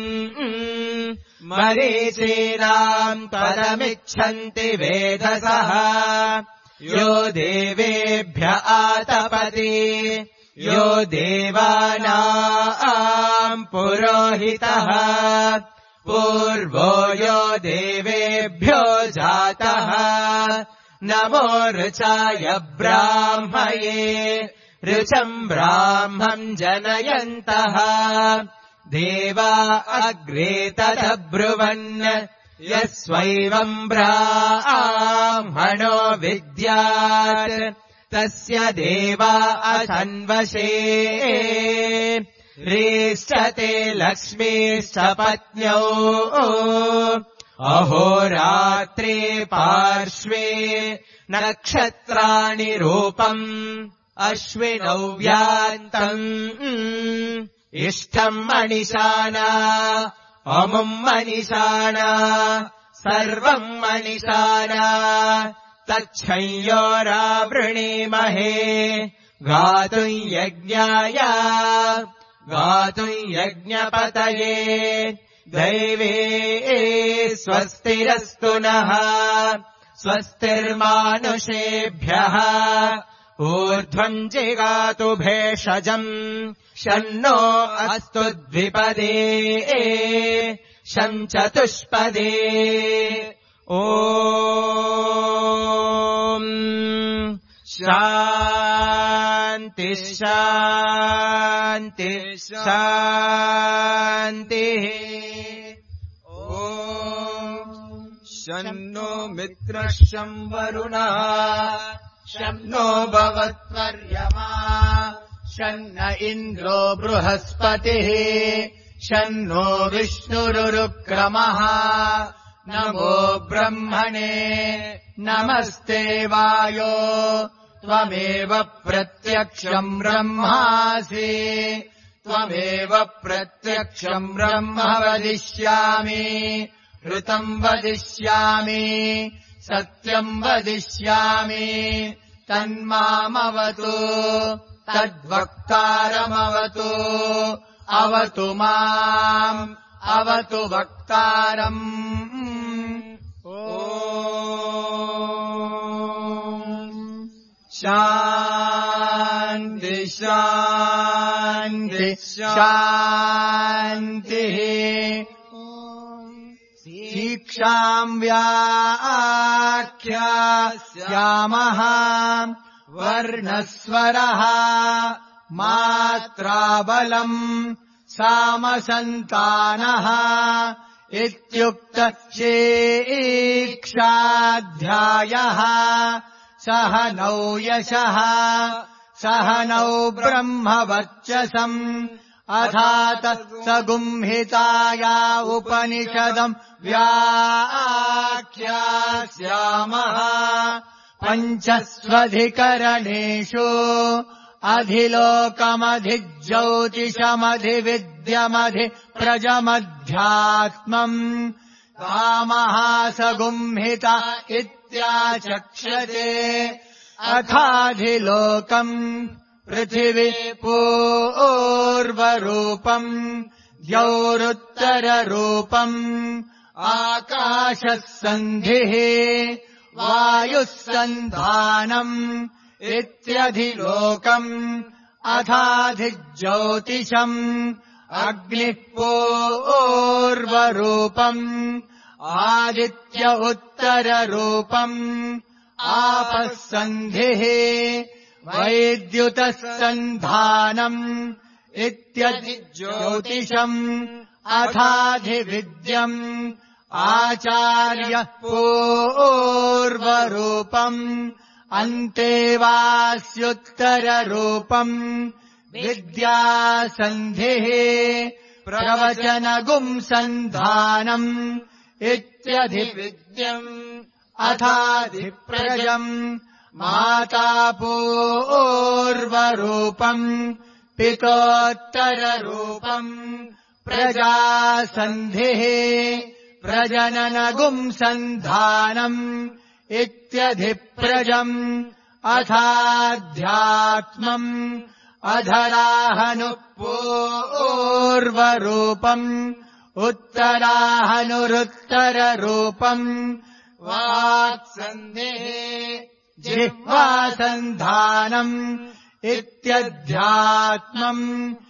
Speaker 1: मरीचीनाम् परमिच्छन्ति वेधसः यो देवेभ्य आतपति यो देवानाम् पुरोहितः पूर्वो यो देवेभ्यो जातः नमो ऋचाय ब्राह्मये ऋचम् ब्राह्मम् जनयन्तः देवा अग्रे तदब्रुवन् यस्वैवम् ब्राह्मणो विद्यात् तस्य देवा असन्वशे ह्रीश्चते लक्ष्मीश्च पत्न्यौ अहोरात्रे पार्श्वे नक्षत्राणि रूपम् अश्विनौ व्यान्तम् इष्टम् मनिषाणा अमुम् मनिषाणा सर्वम् मनिषाणा तच्छंयोरावृणीमहे गातुम् यज्ञाय गातुम् यज्ञपतये दैवे स्वस्तिरस्तु नः स्वस्तिर्मानुषेभ्यः ऊर्ध्वम् जिगातु भेषजम् शन्नो अस्तु द्विपदे शम् चतुष्पदे ॐ शान्ति शान्ति शान्तिः ॐ शन्नो मित्रः शं वरुणः शन्नो भवत्वर्यमा शन्न इन्द्रो बृहस्पतिः शन्नो विष्णुरुक्रमः नमो ब्रह्मणे नमस्ते वायो त्वमेव प्रत्यक्षम् ब्रह्मासि त्वमेव प्रत्यक्षम् ब्रह्म वदिष्यामि ऋतम् वदिष्यामि सत्यम् वदिष्यामि तन्मामवतु तद्वक्तारमवतु अवतु माम् अवतु वक्तारम् ॐ शान्ति शान्ति शान्तिः शिक्षाम् व्याख्यास्यामः वर्णस्वरः मात्राबलम् सामसन्तानः इत्युक्त शिक्षाध्यायः सह नौ यशः सह नौ ब्रह्मवर्चसम् अथात सगुंहिताया उपनिषदम् व्याख्यास्यामः पञ्चस्वधिकरणेषु अधिलोकमधिज्योतिषमधिविद्यमधि प्रजमध्यात्मम् कामहासगुंहिता इत्याचक्षते अथाधिलोकम् पृथिवी पूर्वरूपम् द्यौरुत्तररूपम् आकाशः सन्धिः वायुः सन्धानम् इत्यधिलोकम् अथाधिज्योतिषम् अग्निः पूर्वरूपम् आदित्य उत्तररूपम् आपः सन्धिः वैद्युतः सन्धानम् इत्यधिज्योतिषम् अथाधिविद्यम् आचार्यः पूर्वरूपम् अन्तेवास्युत्तररूपम् विद्यासन्धिः प्रवचनगुम् सन्धानम् इत्यधिविद्यम् अथाधिप्रजम् माता पूर्वरूपम् पितोत्तररूपम् प्रजासन्धिः प्रजननगुम् सन्धानम् इत्यधिप्रजम् अथाध्यात्मम् अधराहनुः पूर्वरूपम् उत्तराहनुरुत्तररूपम् वाक्सन्धिः जिह्वासन्धानम् इत्यध्यात्मम्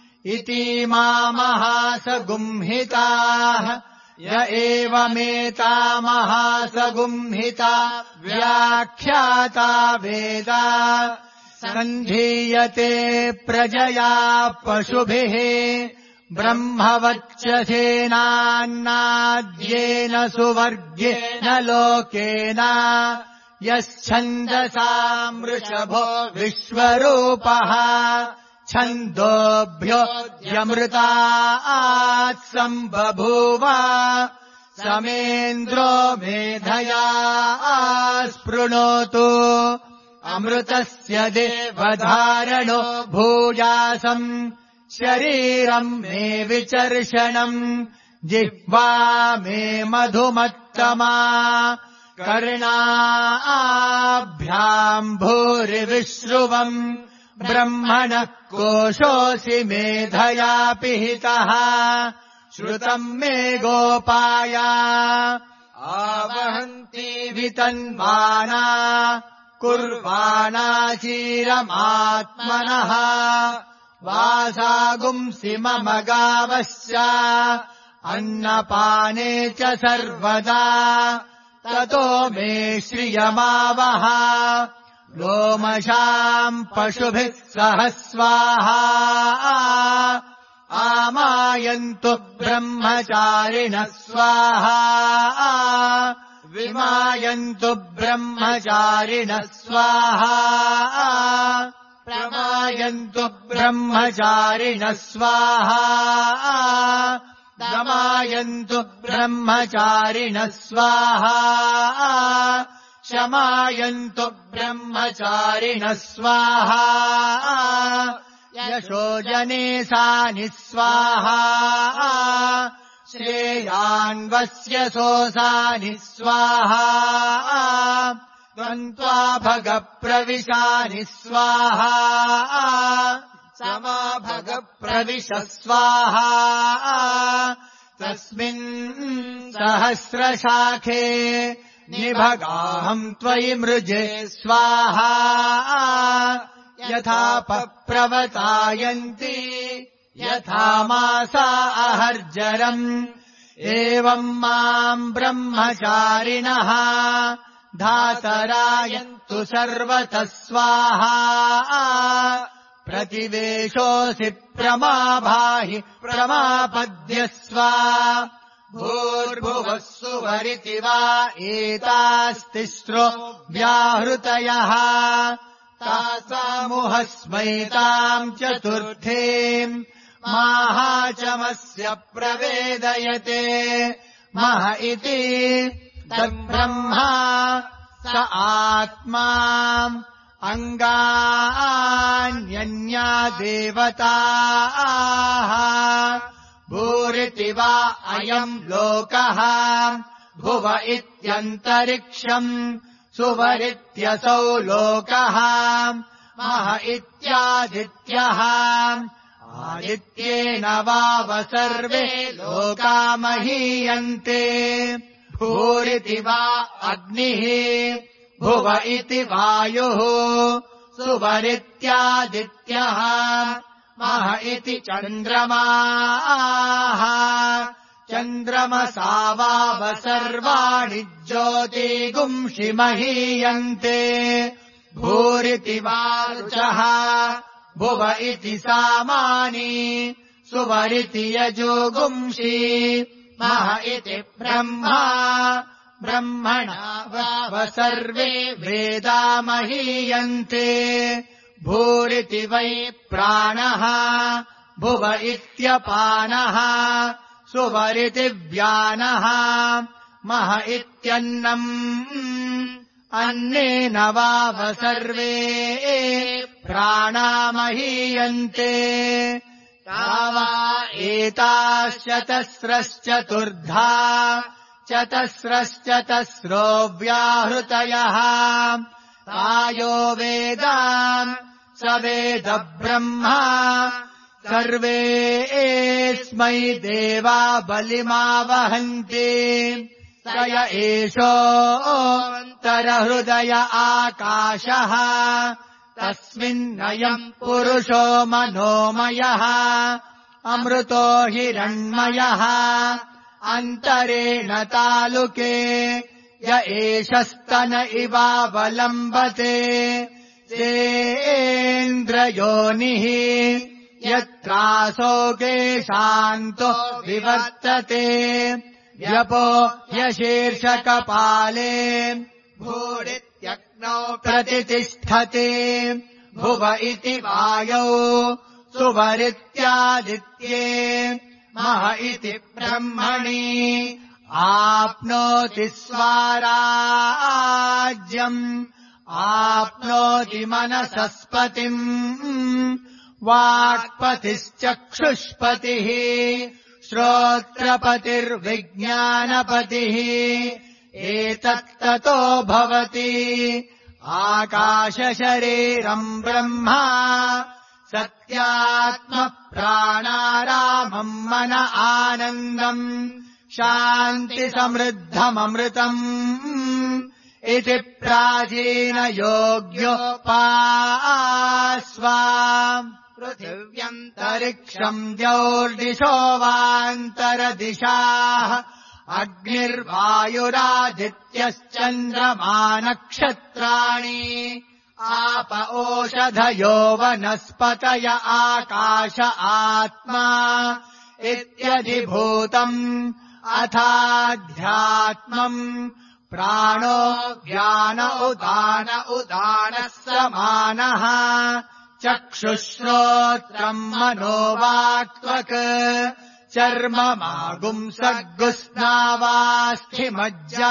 Speaker 1: इतीमामहासगुंहिताः य एवमेता महासगुंहिता व्याख्याता वेदा सन्धीयते प्रजया पशुभिः ब्रह्मवच्चसेनान्नाद्येन सुवर्गेण लोकेन यच्छन्दसाम् वृषभो विश्वरूपः छन्दोभ्योऽध्यमृतात् सम्बभूव समेन्द्रो मेधया स्पृणोतु अमृतस्य देवधारणो भूयासम् शरीरम् मे विचर्षणम् जिह्वा मे मधुमत्तमा कर्णाभ्याम् भूरिविश्रुवम् ब्रह्मणः कोशोऽसि मेधया पिहितः श्रुतम् मे गोपाय आवहन्ति वितन्वाना कुर्वाणाचीरमात्मनः वासागुंसि मम गावस्य अन्नपाने च सर्वदा ततो मे श्रियमावह लोमशाम् पशुभिः सह स्वाहा आमायन्तु ब्रह्मचारिणः स्वाहा विमायन्तु ब्रह्मचारिणः स्वाहा प्रमायन्तु ब्रह्मचारिणः स्वाहा दमायन्तु ब्रह्मचारिणः स्वाहा शमायन्तु ब्रह्मचारिणः स्वाहा यशोजने सानि स्वाहा श्रेयान्वस्य सोऽसानि स्वाहा त्वन्त्वा भगप्रविशानि स्वाहा समा भगप्रविश स्वाहा तस्मिन् सहस्रशाखे निभगाहम् त्वयि मृजे स्वाहा यथा पप्रवतायन्ति यथा मासा अहर्जरम् एवम् माम् ब्रह्मचारिणः धातरायन्तु सर्वतः स्वाहा प्रतिवेशोऽसि प्रमाभाहि प्रमापद्यस्व भूर्भुवः सुवरिति वा एतास्तिस्रो व्याहृतयः तासामुहस्मैताम् चतुर्थीम् माहाचमस्य प्रवेदयते मह इति तद्ब्रह्मा स आत्मा अङ्गान्यन्या देवताः भूरिति वा अयम् लोकः भुव इत्यन्तरिक्षम् सुवरित्यसौ लोकः मह इत्यादित्यः आदित्येन वाव सर्वे लोका महीयन्ते भूरिति वा अग्निः भुव इति वायुः सुवरित्यादित्यः मह इति चन्द्रमाः चन्द्रमसा वाव सर्वाणि ज्योतिगुंषि महीयन्ते भूरिति वारुचः भुव इति सामानि सुवरिति यजुगुंषि मह इति ब्रह्मा ब्रह्मणा वाव सर्वे वेदा महीयन्ते भूरिति वै प्राणः भुव इत्यपानः सुवरिति व्यानः मह इत्यन्नम् अन्नेन वाव सर्वे प्राणा महीयन्ते तावा एताश्चतस्रश्चतुर्धा चतस्रश्चतस्रो व्याहृतयः तायो वेदान् स वेद ब्रह्मा सर्वे एस्मै देवा बलिमावहन्ति स य एषोऽन्तरहृदय आकाशः तस्मिन्नयम् पुरुषो मनोमयः अमृतो हिरण्मयः अन्तरेण तालुके य एष स्तन इवावलम्बते सेन्द्रयोनिः यत्रासो केशान्तो विवर्तते व्यपो ह्यशीर्षकपाले भूरित्यग्नौ प्रतितिष्ठते भुव इति वायौ सुवरित्यादित्ये मह इति ब्रह्मणि आप्नोति स्वाराज्यम् आप्नोति मनसस्पतिम् वाक्पतिश्चक्षुष्पतिः श्रोत्रपतिर्विज्ञानपतिः एतत्ततो भवति आकाशशरीरम् ब्रह्मा सत्यात्म प्राणारामम् मन आनन्दम् शान्तिसमृद्धममृतम् इति प्राचीनयोग्योपास्वा पृथिव्यन्तरिक्षम् द्यौर्दिशो वान्तरदिशाः अग्निर्वायुरादित्यश्चन्द्रमा नक्षत्राणि आप ओषधयो वनस्पतय आकाश आत्मा इत्यधिभूतम् अथाध्यात्मम् प्राणो व्यान उदान उदानः समानः चक्षुश्रोत्रम् मनोवाक्त्वक् चर्ममागुंसग्गुस्नावास्थिमज्जा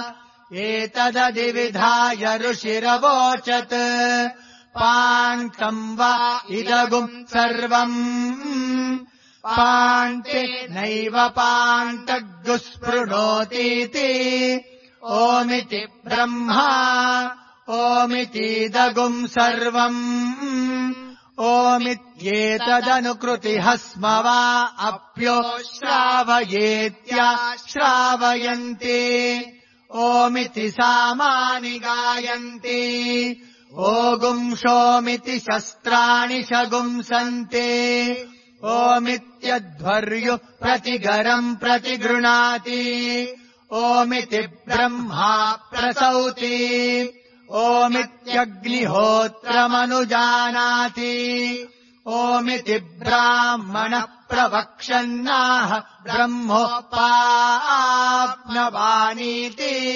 Speaker 1: एतदधिविधाय ऋषिरवोचत् पान्तम् वा इदगुम् सर्वम् पान्ते नैव पान्तग्गुस्पृणोतीति ओमिति ब्रह्मा ओमितीदगुम् सर्वम् ओमित्येतदनुकृतिः स्म वा अप्यो श्रावयेत्याश्रावयन्ति ओमिति सामानि गायन्ति ओगुंशोमिति शस्त्राणि शगुंसन्ति ओमित्यध्वर्युः प्रतिगरम् प्रतिगृणाति ओमिति ब्रह्मा प्रसौति ओमित्यग्निहोत्रमनुजानाति ओमिति ब्राह्मणः प्रवक्षन्नाह ब्रह्मोपाप्नवानीति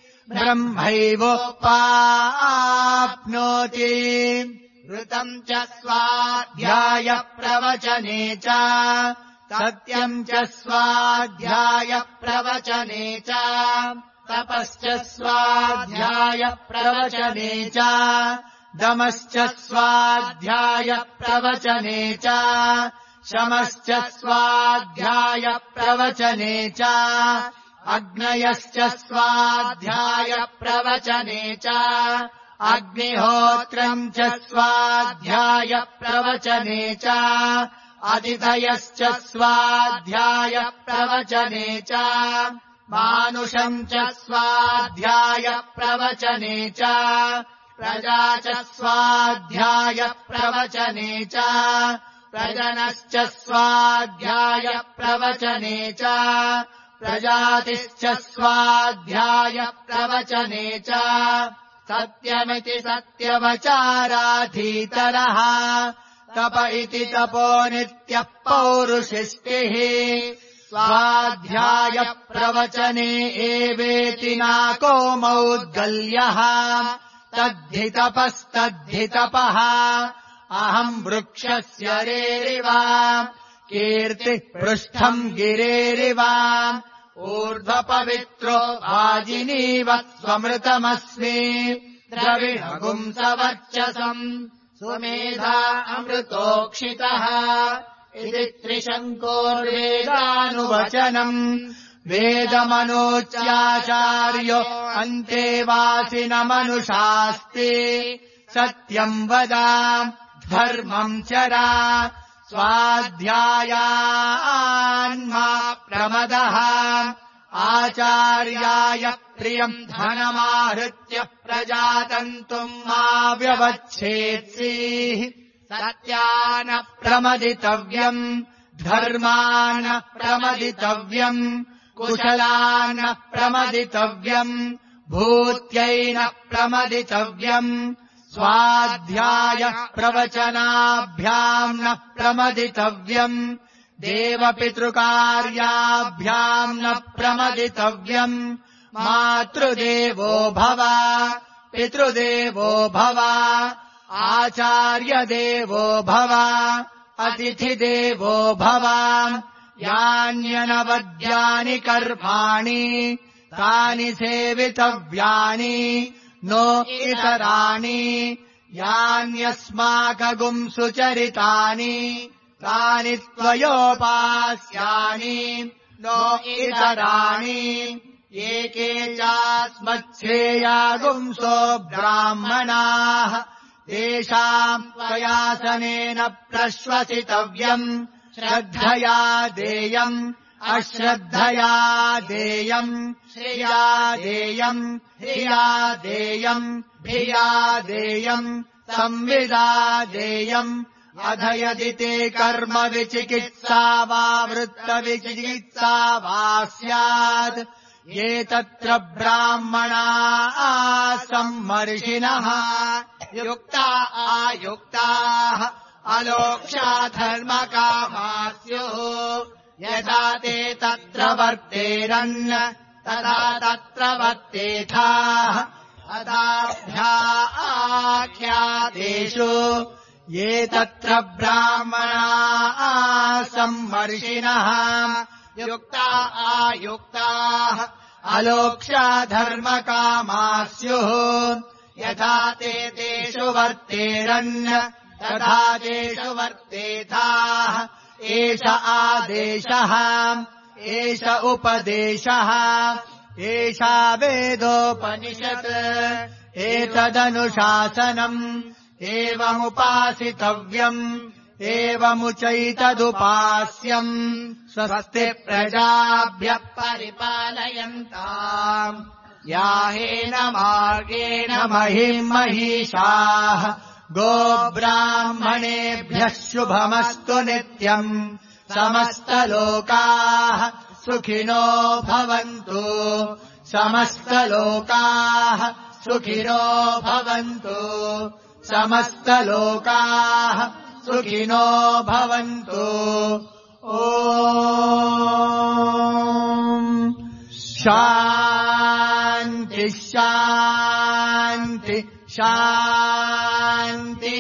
Speaker 1: ब्रह्मैवोपाप्नोति ऋतम् च स्वाध्याय प्रवचने च सत्यम् च स्वाध्याय प्रवचने च तपश्च स्वाध्याय प्रवचने च दमश्च स्वाध्याय प्रवचने च शमश्च स्वाध्याय प्रवचने च अग्नयश्च स्वाध्याय प्रवचने च अग्निहोत्रम् च स्वाध्याय प्रवचने च अतिथयश्च स्वाध्याय प्रवचने च मानुषम् च स्वाध्याय प्रवचने च प्रजा च स्वाध्याय प्रवचने च प्रजनश्च स्वाध्याय प्रवचने च प्रजातिश्च स्वाध्याय प्रवचने च सत्यमिति सत्यवचाराधीतरः तप इति तपो नित्यः पौरुषिष्टिः स्वाध्याय प्रवचने एवेति नाको मौद्गल्यः तद्धि तपस्तद्धि तपः अहम् वृक्षस्य रेरिव कीर्तिः पृष्ठम् गिरेरिव ऊर्ध्वपवित्रो वाजिनीव स्वमृतमस्मि द्रविणगुंसवर्चसम् सुमेधा अमृतोक्षितः इति त्रिशङ्कोर्वेदानुवचनम् वेदमनोच्याचार्यो अन्तेवासि न मनुषास्ति सत्यम् वदा धर्मम् चरा स्वाध्यायान्मा प्रमदः आचार्याय प्रियम् धनमाहृत्य प्रजातन्तुम् मा व्यवच्छेत्सीः सत्यान प्रमदितव्यम् धर्मान प्रमदितव्यम् कुशलान प्रमदितव्यम् भूत्यैन प्रमदितव्यम् स्वाध्याय प्रवचनाभ्याम् न प्रमदितव्यम् देवपितृकार्याभ्याम् न प्रमदितव्यम् मातृदेवो भव पितृदेवो भव आचार्यदेवो भव अतिथिदेवो भव यान्यनवद्यानि कर्माणि तानि सेवितव्यानि नो इतराणि यान्यस्माकगुंसु चरितानि तानि त्वयोपास्यानि नो इतराणि एके चास्मच्छ्रेयागुंसो ब्राह्मणाः तेषाम् त्वयासनेन प्रश्वसितव्यम् श्रद्धया देयम् अश्रद्धया देयम् श्रिया देयम् ह्रिया देयम् भिया देयम् संविदा देयम् अधयदि ते कर्म विचिकित्सा वा वृत्तविचिकित्सा वा स्यात् ये तत्र ब्राह्मणाः सम्मर्षिणः युक्ता आयुक्ताः अलोक्षाधर्मकामाः स्युः यदा ते तत्र वर्तेरन् तदा तत्र वर्तेथाः अदाभ्याख्यातेषु ये तत्र ब्राह्मणाः सम्मर्षिणः युक्ता आयुक्ताः अलोक्षाधर्मकामाः स्युः यथा ते तेषु वर्तेरन् तथा तेषु वर्तेथाः एष आदेशः एष उपदेशः एषा वेदोपनिषत् एतदनुशासनम् एवमुपासितव्यम् एवमुचैतदुपास्यम् स्वस्ति प्रजाभ्यः परिपालयन्ताम् याहेन मार्गेण महिम् महिषाः गोब्राह्मणेभ्यः शुभमस्तु नित्यम् समस्तलोकाः सुखिनो भवन्तु समस्तलोकाः सुखिनो भवन्तु समस्तलोकाः सुखिनो भवन्तु ॐ शान्ति शान्ति शान्ति